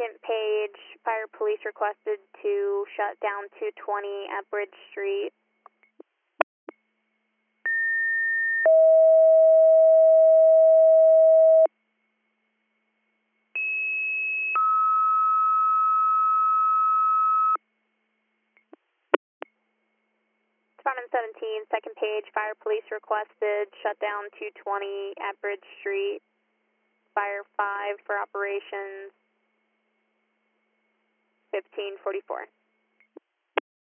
Second page, fire police requested to shut down 220 at Bridge Street. Department 17, second page, fire police requested shut down 220 at Bridge Street. Fire 5 for operations 1544.